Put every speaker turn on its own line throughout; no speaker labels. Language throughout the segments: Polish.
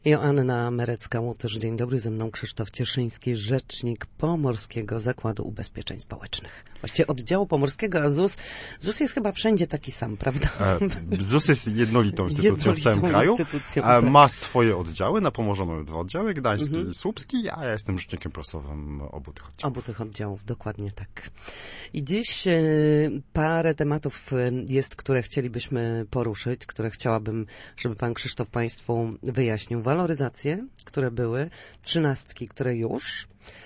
Joanna Merecka-Łutysz, dzień dobry, ze mną Krzysztof Cieszyński, rzecznik Pomorskiego Zakładu Ubezpieczeń Społecznych. Właściwie oddziału pomorskiego, a ZUS jest chyba wszędzie taki sam, prawda?
ZUS jest jednolitą instytucją w całym kraju. Ma swoje oddziały, na Pomorzu mamy 2 oddziały, gdański i słupski, a ja jestem rzecznikiem prasowym obu tych oddziałów.
Obu tych oddziałów, dokładnie tak. I dziś parę tematów jest, które chcielibyśmy poruszyć, które chciałabym, żeby pan Krzysztof państwu wyjaśnił. Waloryzacje, które były, 13, które już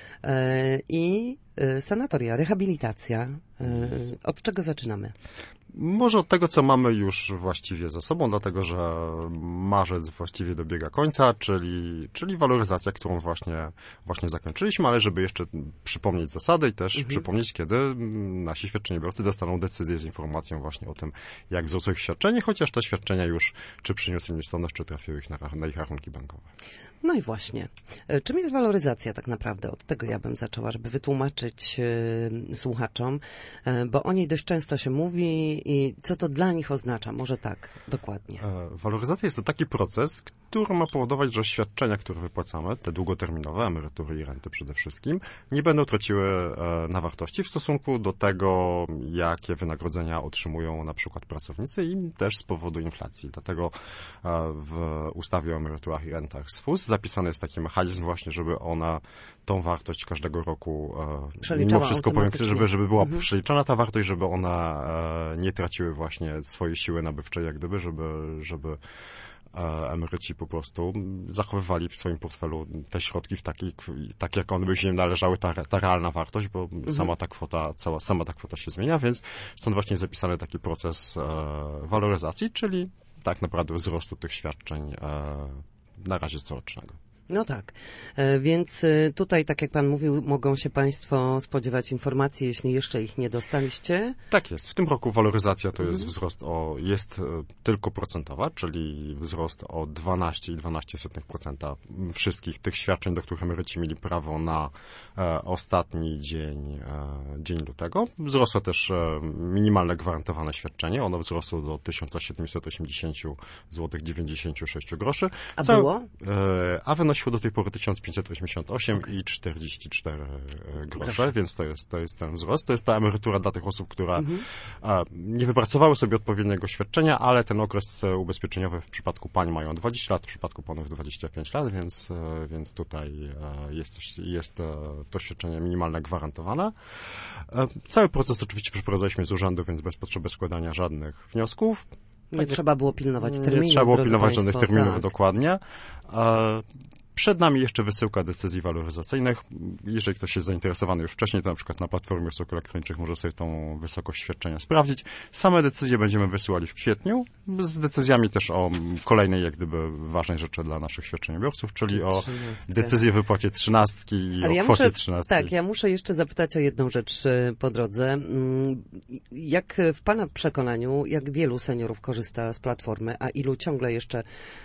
i sanatoria, rehabilitacja. Od czego zaczynamy?
Może od tego, co mamy już właściwie za sobą, dlatego że marzec właściwie dobiega końca, czyli waloryzacja, którą właśnie zakończyliśmy, ale żeby jeszcze przypomnieć zasady i też przypomnieć, kiedy nasi świadczeniobiorcy dostaną decyzję z informacją właśnie o tym, jak wzrosło ich świadczenie, chociaż te świadczenia już czy przyniosły niestosowność, czy trafiły ich na ich rachunki bankowe.
No i właśnie. Czym jest waloryzacja tak naprawdę? Od tego ja bym zaczęła, żeby wytłumaczyć słuchaczom, bo o niej dość często się mówi i co to dla nich oznacza? Może tak, dokładnie.
Waloryzacja jest to taki proces, który ma powodować, że świadczenia, które wypłacamy, te długoterminowe, emerytury i renty przede wszystkim, nie będą traciły na wartości w stosunku do tego, jakie wynagrodzenia otrzymują na przykład pracownicy i też z powodu inflacji. Dlatego w ustawie o emeryturach i rentach z FUS zapisany jest taki mechanizm właśnie, żeby ona tą wartość każdego roku mimo wszystko żeby była przeliczana ta wartość, żeby ona nie traciły właśnie swojej siły nabywczej, jak gdyby, żeby emeryci po prostu zachowywali w swoim portfelu te środki tak jak one by się należały, ta realna wartość, bo sama ta kwota się zmienia, więc stąd właśnie zapisany taki proces waloryzacji, czyli tak naprawdę wzrostu tych świadczeń na razie corocznego.
No tak, więc tutaj, tak jak pan mówił, mogą się państwo spodziewać informacji, jeśli jeszcze ich nie dostaliście.
Tak jest. W tym roku waloryzacja to jest wzrost jest tylko procentowa, czyli wzrost o 12,12% wszystkich tych świadczeń, do których emeryci mieli prawo na ostatni dzień lutego. Wzrosło też minimalne gwarantowane świadczenie. Ono wzrosło do 1780 zł 96 groszy.
A było?
A wynosiło do tej pory 1588,44 grosze, więc to jest ten wzrost. To jest ta emerytura dla tych osób, które nie wypracowały sobie odpowiedniego świadczenia, ale ten okres ubezpieczeniowy w przypadku pań mają 20 lat, w przypadku panów 25 lat, więc tutaj jest to świadczenie minimalne gwarantowane. Cały proces oczywiście przeprowadzaliśmy z urzędu, więc bez potrzeby składania żadnych wniosków.
Nie trzeba było pilnować terminów.
Nie trzeba było pilnować żadnych terminów,
tak.
dokładnie. Przed nami jeszcze wysyłka decyzji waloryzacyjnych. Jeżeli ktoś jest zainteresowany już wcześniej, to na przykład na platformie usług elektronicznych może sobie tą wysokość świadczenia sprawdzić. Same decyzje będziemy wysyłali w kwietniu, z decyzjami też o kolejnej, jak gdyby, ważnej rzeczy dla naszych świadczeniobiorców, czyli o decyzję w wypłacie 13 i o kwocie 13.
Tak, ja muszę jeszcze zapytać o jedną rzecz po drodze. Jak w pana przekonaniu, jak wielu seniorów korzysta z platformy, a ilu ciągle jeszcze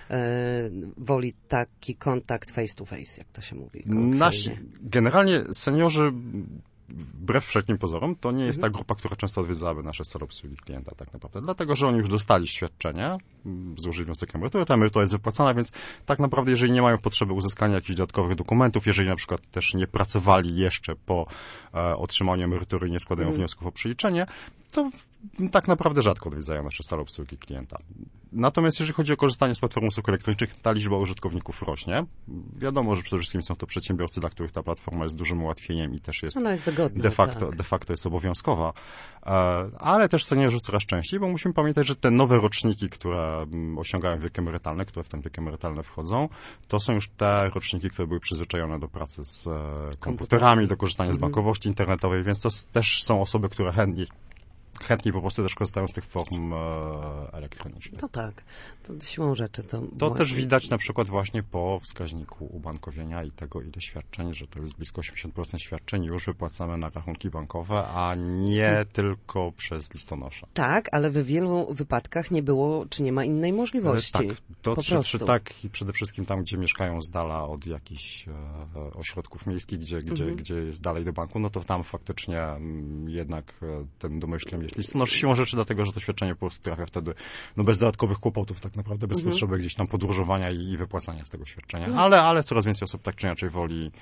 woli taki kontakt face to face, jak to się mówi?
Generalnie seniorzy, wbrew wszelkim pozorom, to nie jest ta grupa, która często odwiedzałaby nasze sale obsługi klienta tak naprawdę, dlatego, że oni już dostali świadczenie, złożyli wniosek emerytury, ta emerytura jest wypłacana, więc tak naprawdę, jeżeli nie mają potrzeby uzyskania jakichś dodatkowych dokumentów, jeżeli na przykład też nie pracowali jeszcze po otrzymaniu emerytury i nie składają wniosków o przeliczenie, to tak naprawdę rzadko odwiedzają nasze sale obsługi klienta. Natomiast jeżeli chodzi o korzystanie z platform usług elektronicznych, ta liczba użytkowników rośnie. Wiadomo, że przede wszystkim są to przedsiębiorcy, dla których ta platforma jest dużym ułatwieniem i też jest
ona jest wygodna,
de facto jest obowiązkowa. Ale też seniorzy coraz częściej, bo musimy pamiętać, że te nowe roczniki, które osiągają wiek emerytalny, które w ten wiek emerytalny wchodzą, to są już te roczniki, które były przyzwyczajone do pracy z komputerami, do korzystania z bankowości internetowej, więc to też są osoby, które chętnie po prostu też korzystają z tych form elektronicznych.
To tak, to siłą rzeczy.
To też widać na przykład właśnie po wskaźniku ubankowienia i tego, ile świadczeń, że to jest blisko 80% świadczeń już wypłacamy na rachunki bankowe, a nie tylko przez listonosza.
Tak, ale w wielu wypadkach nie było, czy nie ma innej możliwości.
Tak, tak i przede wszystkim tam, gdzie mieszkają z dala od jakichś ośrodków miejskich, gdzie jest dalej do banku, no to tam faktycznie jednak tym domyślnym jest listonosz. Siłą rzeczy dlatego, że to świadczenie po prostu trafia wtedy bez dodatkowych kłopotów, tak naprawdę bez potrzeby gdzieś tam podróżowania i wypłacania z tego świadczenia. Ale coraz więcej osób tak czy inaczej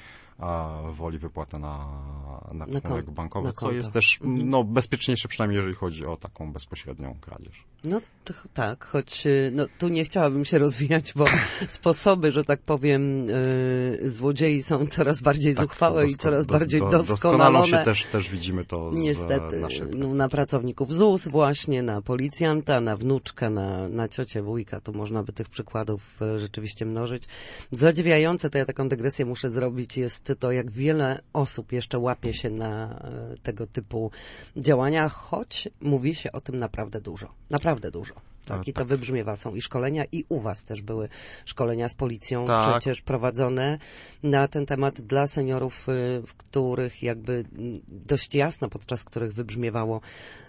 woli wypłatę na rachunek bankowy, co jest też bezpieczniejsze, przynajmniej jeżeli chodzi o taką bezpośrednią kradzież.
No to, tak, choć tu nie chciałabym się rozwijać, bo sposoby, że tak powiem, złodziei są coraz bardziej zuchwałe i coraz bardziej doskonalone.
Się też widzimy to
niestety,
z naszej
na pracowników ZUS właśnie, na policjanta, na wnuczkę, na ciocię, wujka. Tu można by tych przykładów rzeczywiście mnożyć. Zadziwiające, to ja taką dygresję muszę zrobić, jest to, jak wiele osób jeszcze łapie się na tego typu działania, choć mówi się o tym naprawdę dużo. Naprawdę dużo. Tak, i to wybrzmiewa. Są i szkolenia, i u was też były szkolenia z policją przecież prowadzone na ten temat dla seniorów, w których jakby dość jasno, podczas których wybrzmiewało,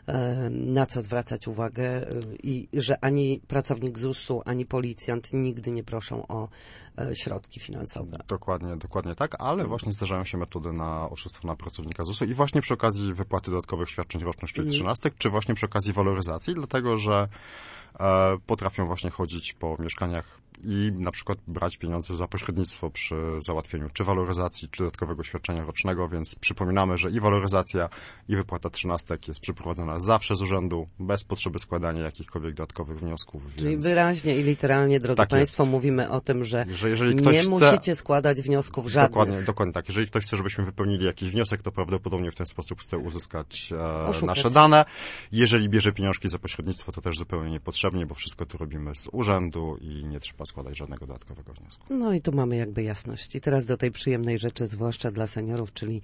na co zwracać uwagę i że ani pracownik ZUS-u, ani policjant nigdy nie proszą o środki finansowe.
Dokładnie tak, ale właśnie zdarzają się metody na oszustwo na pracownika ZUS-u i właśnie przy okazji wypłaty dodatkowych świadczeń rocznych, czyli 13, czy właśnie przy okazji waloryzacji, dlatego że potrafią właśnie chodzić po mieszkaniach i na przykład brać pieniądze za pośrednictwo przy załatwieniu czy waloryzacji, czy dodatkowego świadczenia rocznego, więc przypominamy, że i waloryzacja, i wypłata 13 jest przeprowadzona zawsze z urzędu, bez potrzeby składania jakichkolwiek dodatkowych wniosków.
Czyli wyraźnie i literalnie, drodzy Państwo, mówimy o tym, że
jeżeli ktoś
musicie składać wniosków żadnych.
Dokładnie tak. Jeżeli ktoś chce, żebyśmy wypełnili jakiś wniosek, to prawdopodobnie w ten sposób chce uzyskać nasze dane. Jeżeli bierze pieniążki za pośrednictwo, to też zupełnie niepotrzebnie, bo wszystko to robimy z urzędu i nie trzeba składać żadnego dodatkowego wniosku.
No i tu mamy jakby jasność. I teraz do tej przyjemnej rzeczy, zwłaszcza dla seniorów, czyli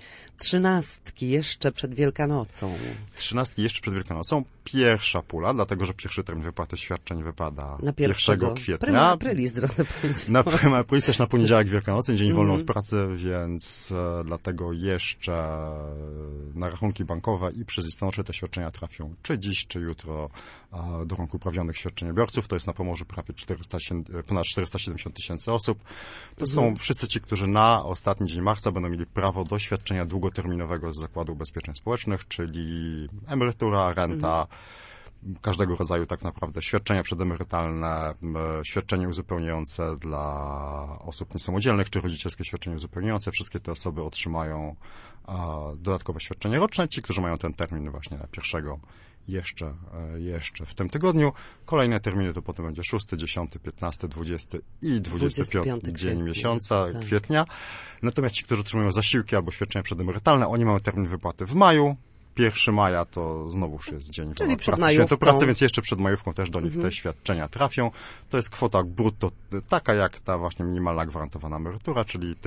13 jeszcze przed Wielkanocą.
13 jeszcze przed Wielkanocą. Pierwsza pula, dlatego że pierwszy termin wypłaty świadczeń wypada 1 kwietnia.
Prima aprilis, drodzy Państwo.
Na prima aprilis, też na poniedziałek Wielkanocny, dzień wolny od pracy, więc dlatego jeszcze na rachunki bankowe i przez listonosze te świadczenia trafią czy dziś, czy jutro do rąk uprawnionych świadczeniobiorców. To jest na Pomorzu prawie ponad 470 tysięcy osób. To są wszyscy ci, którzy na ostatni dzień marca będą mieli prawo do świadczenia długoterminowego z Zakładu Ubezpieczeń Społecznych, czyli emerytura, renta, każdego rodzaju tak naprawdę świadczenia przedemerytalne, świadczenie uzupełniające dla osób niesamodzielnych, czy rodzicielskie świadczenie uzupełniające. Wszystkie te osoby otrzymają dodatkowe świadczenie roczne. Ci, którzy mają ten termin właśnie na 1 jeszcze w tym tygodniu. Kolejne terminy to potem będzie 6, 10, 15, 20 i 25 dzień miesiąca, kwietnia. Natomiast ci, którzy otrzymują zasiłki albo świadczenia przedemerytalne, oni mają termin wypłaty w maju. 1 maja to znowuż jest dzień
czyli przed
pracy, święto pracy, więc jeszcze przed majówką też do nich te świadczenia trafią. To jest kwota brutto taka jak ta właśnie minimalna gwarantowana emerytura, czyli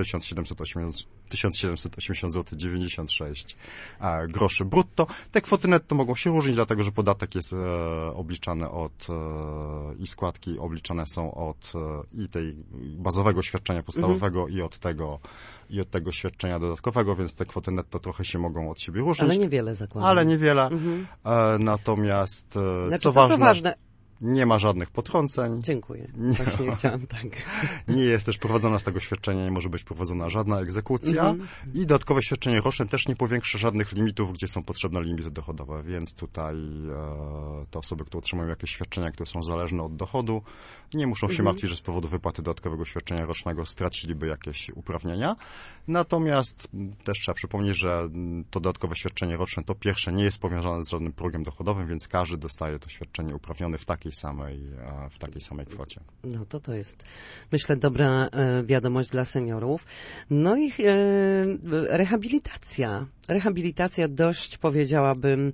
1780 zł 96 groszy brutto. Te kwoty netto mogą się różnić, dlatego że podatek jest obliczany i składki obliczane są od i tej bazowego świadczenia podstawowego i od tego świadczenia dodatkowego, więc te kwoty netto trochę się mogą od siebie różnić.
Ale niewiele zakładam.
Ale niewiele. Natomiast co ważne, nie ma żadnych potrąceń.
Dziękuję. Właśnie chciałam tak.
Nie jest też prowadzona z tego świadczenia, nie może być prowadzona żadna egzekucja i dodatkowe świadczenie roczne też nie powiększa żadnych limitów, gdzie są potrzebne limity dochodowe, więc tutaj te osoby, które otrzymują jakieś świadczenia, które są zależne od dochodu, nie muszą się martwić, że z powodu wypłaty dodatkowego świadczenia rocznego straciliby jakieś uprawnienia. Natomiast też trzeba przypomnieć, że to dodatkowe świadczenie roczne, to pierwsze, nie jest powiązane z żadnym progiem dochodowym, więc każdy dostaje to świadczenie uprawniony w takiej samej kwocie.
No to jest, myślę, dobra wiadomość dla seniorów. No i rehabilitacja. Rehabilitacja dość, powiedziałabym,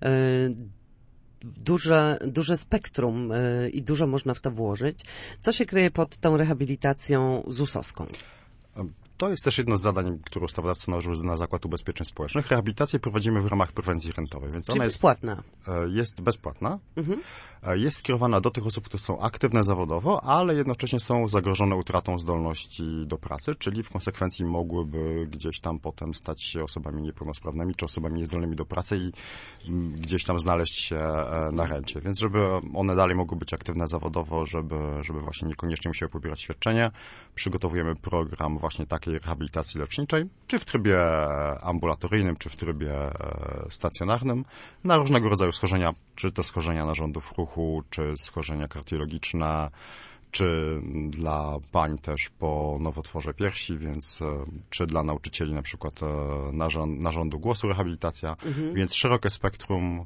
duże spektrum i dużo można w to włożyć. Co się kryje pod tą rehabilitacją ZUS-owską?
To jest też jedno z zadań, które ustawodawca nałożył na Zakład Ubezpieczeń Społecznych. Rehabilitację prowadzimy w ramach prewencji rentowej, więc ona
bezpłatna.
Jest bezpłatna. Jest skierowana do tych osób, które są aktywne zawodowo, ale jednocześnie są zagrożone utratą zdolności do pracy, czyli w konsekwencji mogłyby gdzieś tam potem stać się osobami niepełnosprawnymi, czy osobami niezdolnymi do pracy i gdzieś tam znaleźć się na rencie. Więc żeby one dalej mogły być aktywne zawodowo, żeby właśnie niekoniecznie musiały pobierać świadczenie, przygotowujemy program właśnie taki, takiej rehabilitacji leczniczej, czy w trybie ambulatoryjnym, czy w trybie stacjonarnym, na różnego rodzaju schorzenia, czy to schorzenia narządów ruchu, czy schorzenia kardiologiczne, czy dla pań też po nowotworze piersi, więc czy dla nauczycieli na przykład narządu głosu rehabilitacja, więc szerokie spektrum,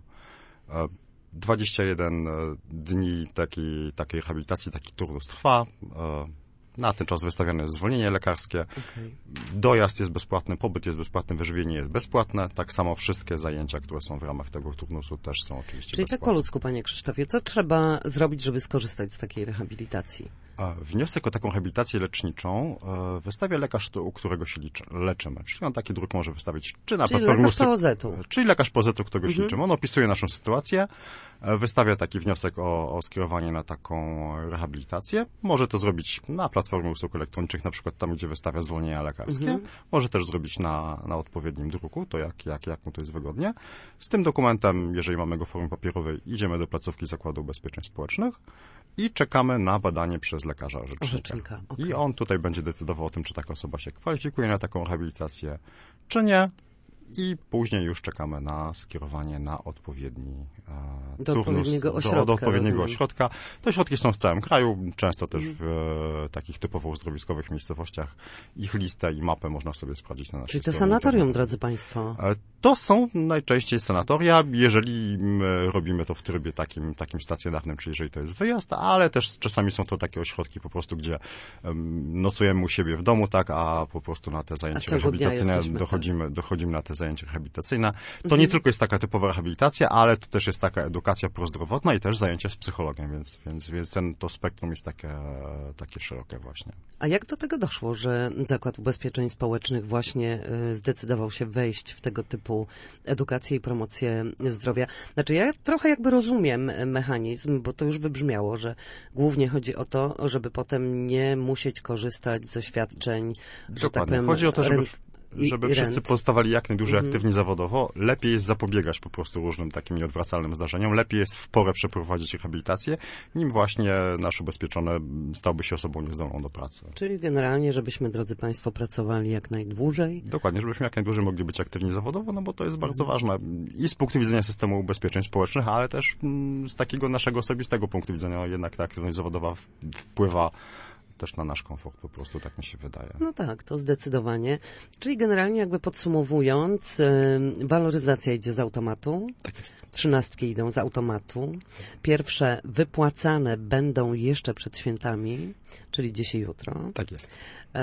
21 dni takiej rehabilitacji, taki turnus trwa. Na ten czas wystawione jest zwolnienie lekarskie. Okay. Dojazd jest bezpłatny, pobyt jest bezpłatny, wyżywienie jest bezpłatne. Tak samo wszystkie zajęcia, które są w ramach tego turnusu, też są oczywiście
Czyli
bezpłatne.
tak po ludzku, panie Krzysztofie, co trzeba zrobić, żeby skorzystać z takiej rehabilitacji?
Wniosek o taką rehabilitację leczniczą wystawia lekarz, u którego się leczymy. Czyli on taki druk może wystawić czy na platformie...
lekarz POZ-u.
Czyli lekarz POZ-u, którego się leczymy. On opisuje naszą sytuację, wystawia taki wniosek o skierowanie na taką rehabilitację. Może to zrobić na platformie usług elektronicznych, na przykład tam, gdzie wystawia zwolnienia lekarskie. Może też zrobić na odpowiednim druku, to jak mu to jest wygodnie. Z tym dokumentem, jeżeli mamy go w formie papierowej, idziemy do placówki Zakładu Ubezpieczeń Społecznych i czekamy na badanie przez lekarza orzecznika. Okay. I on tutaj będzie decydował o tym, czy taka osoba się kwalifikuje na taką rehabilitację, czy nie. I później już czekamy na skierowanie na odpowiedni
do odpowiedniego ośrodka.
Do odpowiedniego ośrodka. Te ośrodki są w całym kraju, często też w takich typowo uzdrowiskowych miejscowościach. Ich listę i mapę można sobie sprawdzić na naszej
Czyli to sanatorium, drodzy państwo?
To są najczęściej sanatoria, jeżeli robimy to w trybie takim stacjonarnym, czyli jeżeli to jest wyjazd, ale też czasami są to takie ośrodki po prostu, gdzie nocujemy u siebie w domu, tak, a po prostu na te zajęcia rehabilitacyjne dochodzimy na te zajęcia rehabilitacyjne. To nie tylko jest taka typowa rehabilitacja, ale to też jest taka edukacja prozdrowotna i też zajęcia z psychologiem, więc to spektrum jest takie szerokie właśnie.
A jak do tego doszło, że Zakład Ubezpieczeń Społecznych właśnie zdecydował się wejść w tego typu edukację i promocję zdrowia? Znaczy ja trochę jakby rozumiem mechanizm, bo to już wybrzmiało, że głównie chodzi o to, żeby potem nie musieć korzystać ze świadczeń, że tak powiem,
chodzi o to, żeby wszyscy pozostawali jak najdłużej aktywni zawodowo. Lepiej jest zapobiegać po prostu różnym takim nieodwracalnym zdarzeniom. Lepiej jest w porę przeprowadzić rehabilitację, nim właśnie nasz ubezpieczony stałby się osobą niezdolną do pracy.
Czyli generalnie, żebyśmy, drodzy państwo, pracowali jak najdłużej.
Dokładnie, żebyśmy jak najdłużej mogli być aktywni zawodowo, no bo to jest bardzo ważne i z punktu widzenia systemu ubezpieczeń społecznych, ale też z takiego naszego osobistego punktu widzenia jednak ta aktywność zawodowa wpływa też na nasz komfort, po prostu tak mi się wydaje.
No tak, to zdecydowanie. Czyli generalnie jakby podsumowując, waloryzacja idzie z automatu.
Tak jest.
13 idą z automatu. Pierwsze wypłacane będą jeszcze przed świętami, czyli dzisiaj jutro.
Tak jest.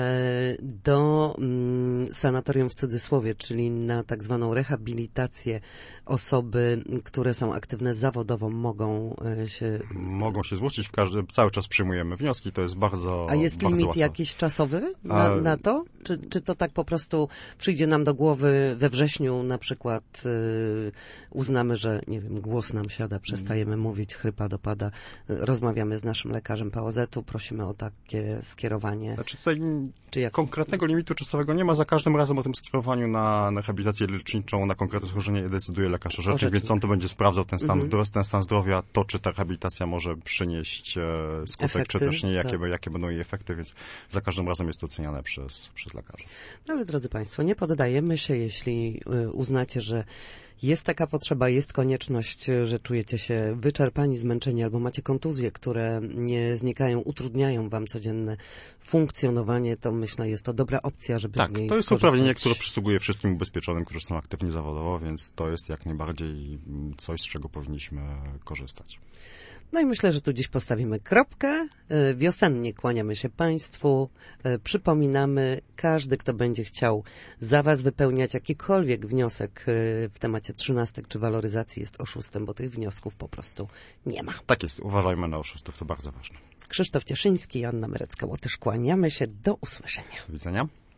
Do sanatorium w cudzysłowie, czyli na tak zwaną rehabilitację osoby, które są aktywne zawodowo, mogą się
zgłosić. Cały czas przyjmujemy wnioski, to jest bardzo
A jest
bardzo
limit
łatwo.
jakiś czasowy na to? Czy to tak po prostu przyjdzie nam do głowy we wrześniu na przykład uznamy, że nie wiem, głos nam siada, przestajemy mówić, chrypa dopada, rozmawiamy z naszym lekarzem POZ-u, prosimy o takie skierowanie.
Znaczy tutaj konkretnego limitu czasowego nie ma. Za każdym razem o tym skierowaniu na rehabilitację leczniczą, na konkretne schorzenie decyduje lekarz orzecznik, więc on to będzie sprawdzał ten stan zdrowia, to czy ta rehabilitacja może przynieść skutek, efekty, czy też nie, jakie będą jej efekty, więc za każdym razem jest to oceniane przez lekarza.
No ale drodzy państwo, nie poddajemy się, jeśli uznacie, że jest taka potrzeba, jest konieczność, że czujecie się wyczerpani, zmęczeni albo macie kontuzje, które nie znikają, utrudniają wam codzienne funkcjonowanie, to myślę, jest to dobra opcja, żeby z niej
to jest
skorzystać.
uprawnienie, które przysługuje wszystkim ubezpieczonym, którzy są aktywni zawodowo, więc to jest jak najbardziej coś, z czego powinniśmy korzystać.
No i myślę, że tu dziś postawimy kropkę. Wiosennie kłaniamy się Państwu. Przypominamy, każdy, kto będzie chciał za Was wypełniać jakikolwiek wniosek w temacie 13 czy waloryzacji, jest oszustem, bo tych wniosków po prostu nie ma.
Tak jest, uważajmy na oszustów, to bardzo ważne.
Krzysztof Cieszyński, Joanna Merecka-Łotysz, kłaniamy się, do usłyszenia.
Do widzenia.